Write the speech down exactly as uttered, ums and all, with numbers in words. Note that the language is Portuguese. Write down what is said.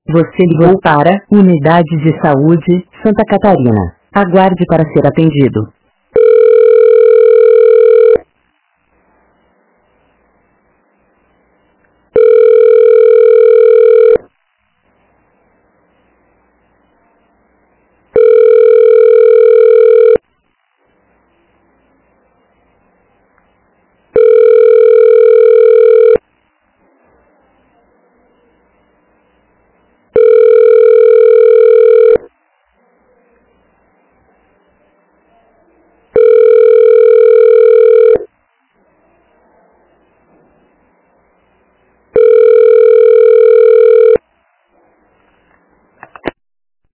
Você ligou para Unidade de Saúde, Santa Catarina. Aguarde para ser atendido.